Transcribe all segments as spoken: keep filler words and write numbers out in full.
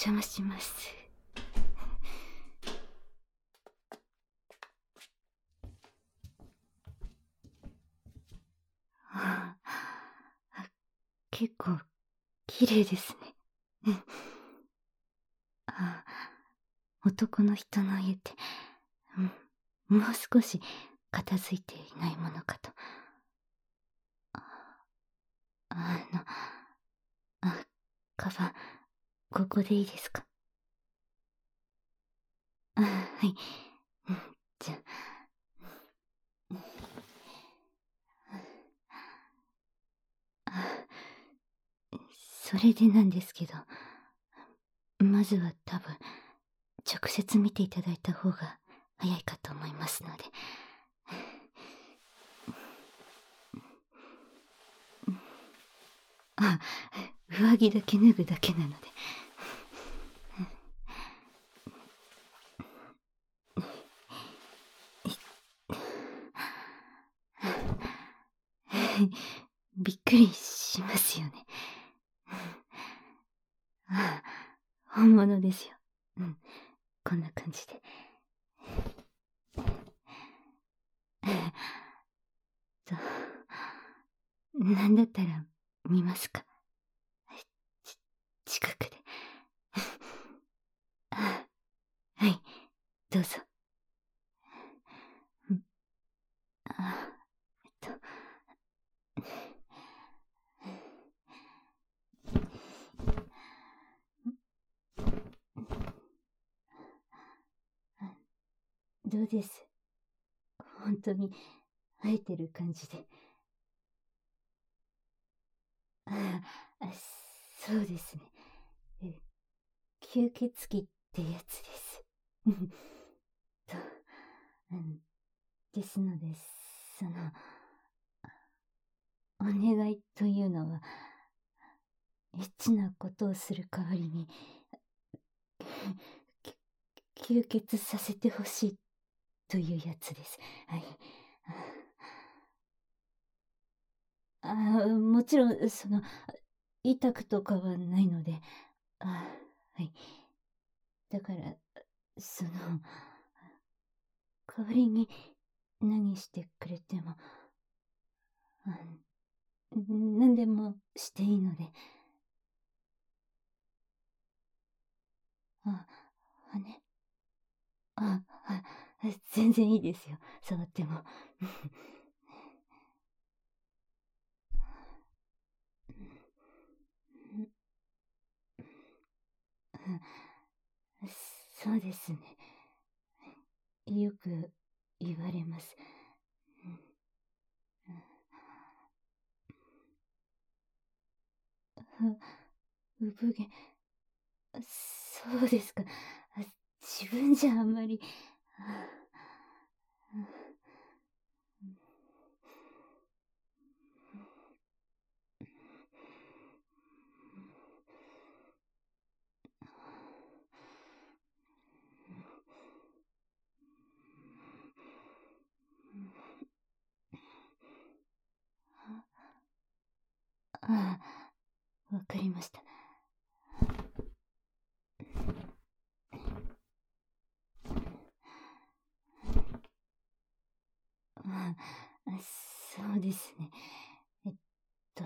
邪魔します。ああ、結構綺麗ですね。ああ、男の人の家って、もう少し片付いていないものかと。あの、あ、カバン、ここでいいですか？あ、はい。じゃあ、それでなんですけど、まずは多分、直接見ていただいた方が早いかと思いますので。あ、上着だけ脱ぐだけなので。びっくりしますよね。ああ、本物ですよ。うん、こんな感じで。と、なんだったら見ますか？ち、近くで。あ、はい、どうぞ。うん、あ、えっと。どうです？本当に生えてる感じで。ああ、そうですね。え、吸血鬼ってやつです。と、うん、ですので、その、お願いというのは、エッチなことをする代わりに、吸血させてほしいというやつです。はい。ああ、もちろん、その、痛くとかはないので、あ、はい。だから、その、代わりに何してくれても、あ、何でもしていいので。あ、羽？あ、あ、全然いいですよ、触っても。そうですね。よく言われます。産毛、そうですか。自分じゃあんまり。ああ、わかりました。ああ、そうですね。えっと、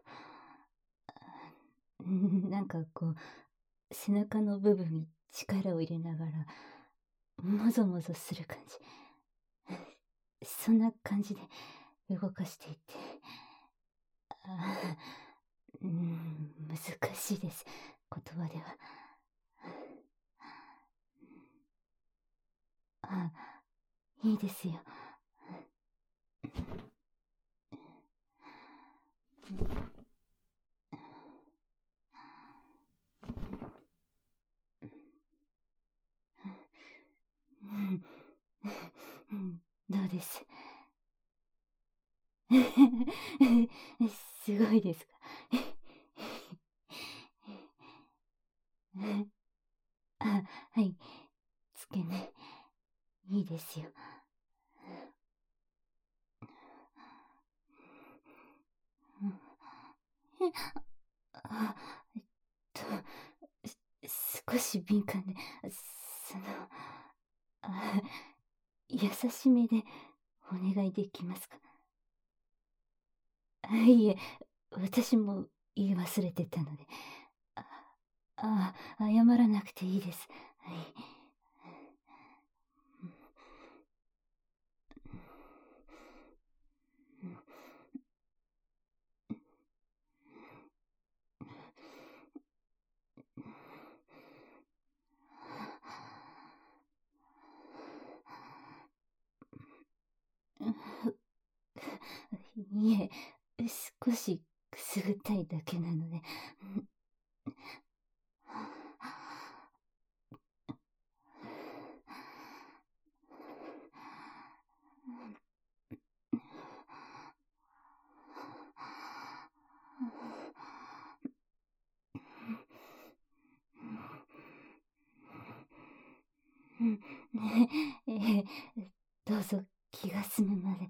なんかこう、背中の部分に力を入れながら、もぞもぞする感じ。そんな感じで動かしていて。ああ、うん、難しいです。言葉では。あ、いいですよ。うん、どうです？すごいですか？あ、はい。付け根、いいですよ。え、あ、えっと、 少し敏感で、その、あ、優しめでお願いできますか？あ、いえ、私も言い忘れてたので。あああ、謝らなくていいです。はい。いえ、少しくすぐったいだけなので。うん、ええ、どうぞ気が済むまで。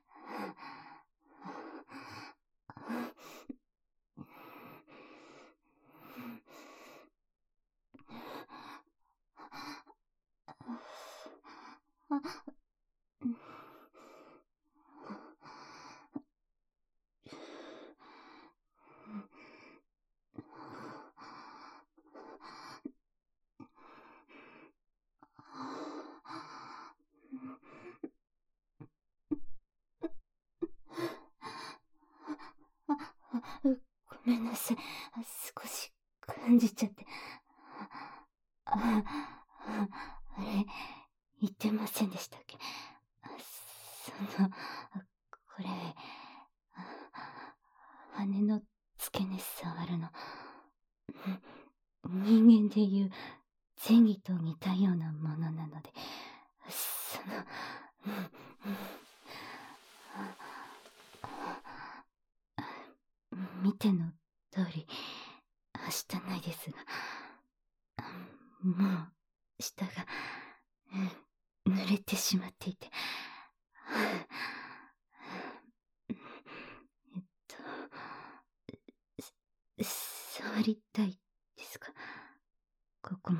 ごめんなさい。少し感じちゃって。あ、あれ、言ってませんでしたっけ？その、これ、羽の付け根触るの、人間でいう前儀と似たようなものなので、その、見ての通り、はしたないですが、もう、下が、濡れてしまっていて。えっと、触りたいですか？ここも。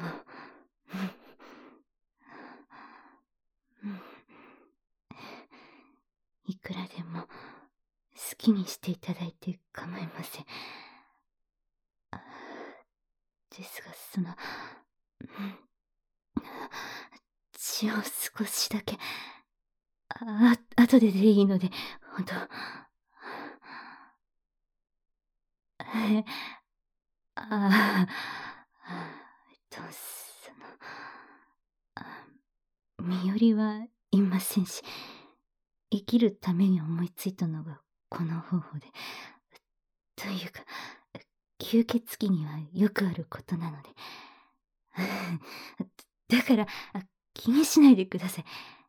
いくらでも好きにしていただいて構いません。ですが、その、血を少しだけ、あ、後ででいいので、ほんと。え、ああ、えっと、その、あ、身寄りはいませんし、生きるために思いついたのがこの方法で。というか、吸血鬼にはよくあることなので。だから、気にしないでください。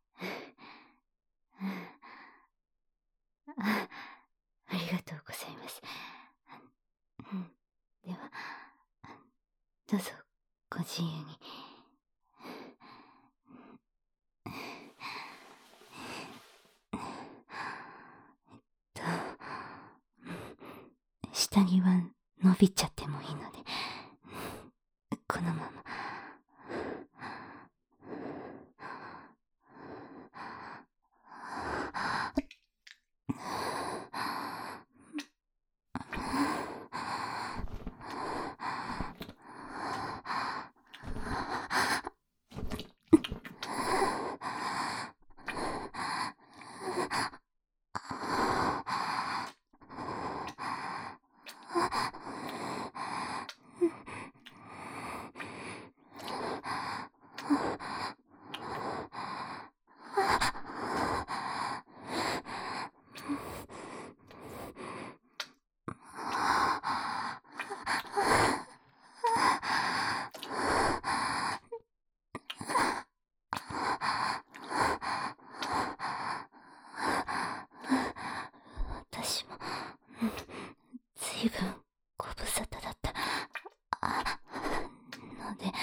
あ、ありがとうございます。うん、では、どうぞご自由に。えっと、下着は伸びちゃってもいいので、このまま。私も、ずいぶんご無沙汰だったので、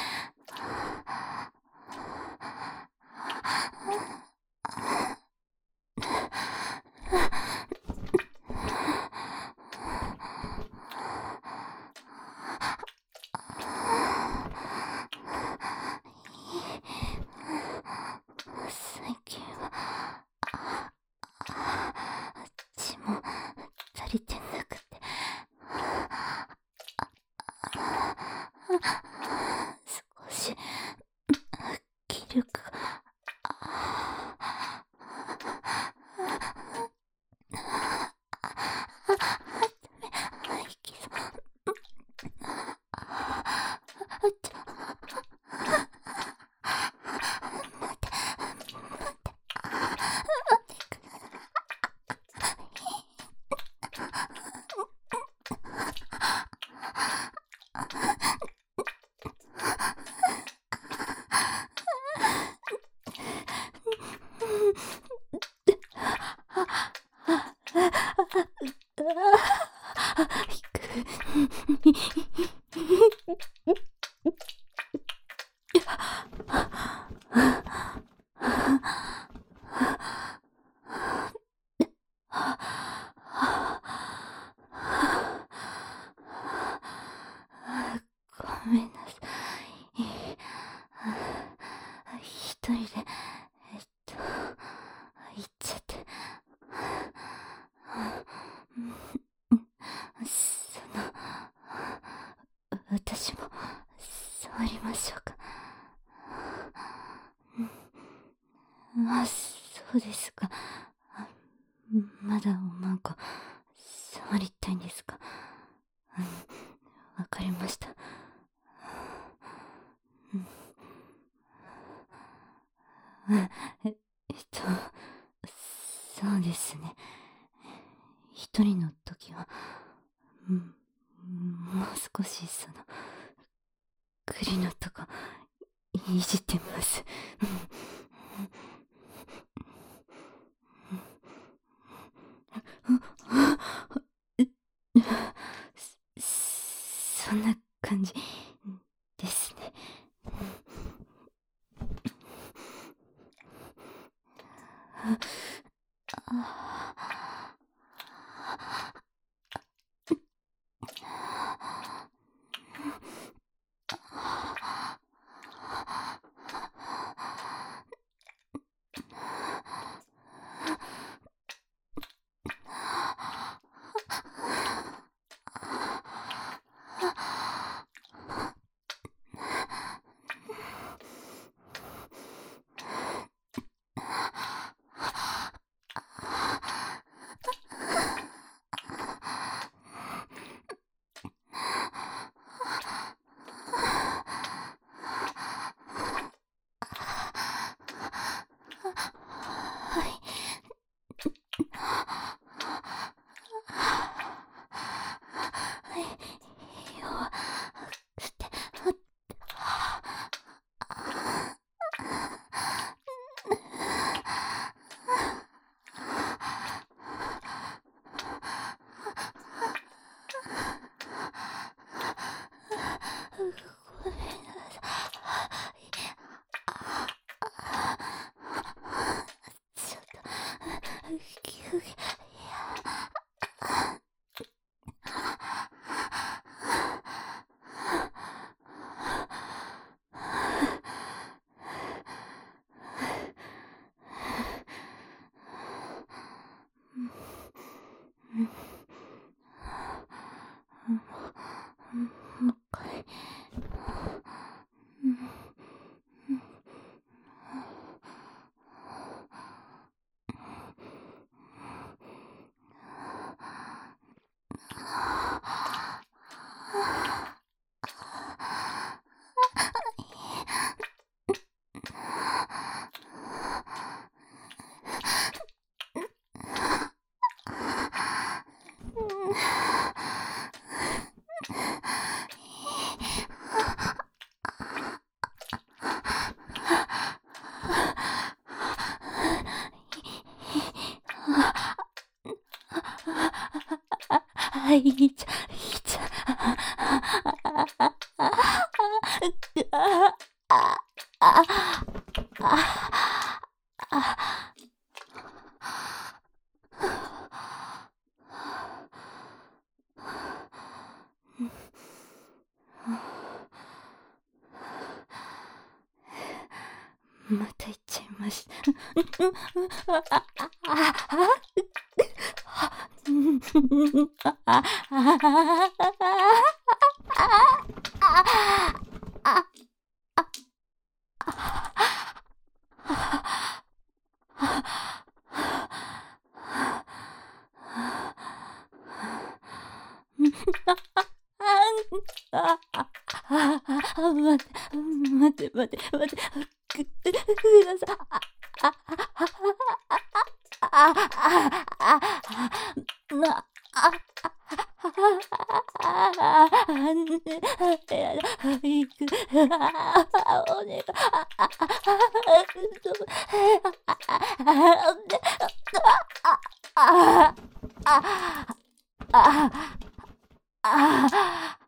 息が。ごめんなさい。一人で、えっと、行っちゃって。その、私も触りましょうか。あ、そうですか。まだおまんこ触りたいんですか。わかりました。えっと、そうですね。一人の時は、もう少しその、栗のとこ、いじってます。そ、そんな感じですね。はい、ちゃ、ちゃ、あ、あ、あ、また行っちゃいました。 あ、あ、あ、あ、待って、待って待って待って、くください。あ、あ、あ、あ、あ、あ、あ、あ、な、あ、あ、あ、あ、ね、やだ、行く、あ、お願い、あ、あ、あ、あ、あ、あ、あ、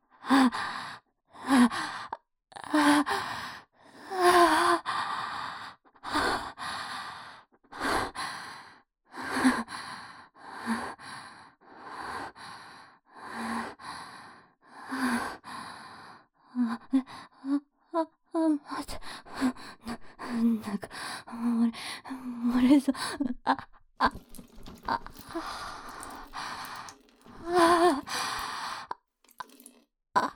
待って、なんか、漏れ、漏れそう。あ、あ、あ、あ、あ、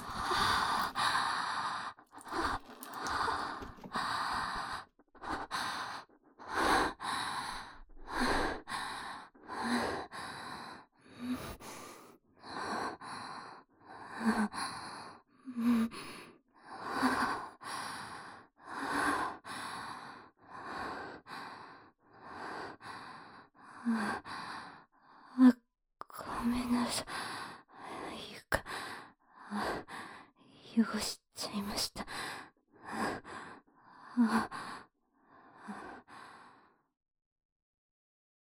あ、ごめんなさい。床、汚しちゃいました。あ、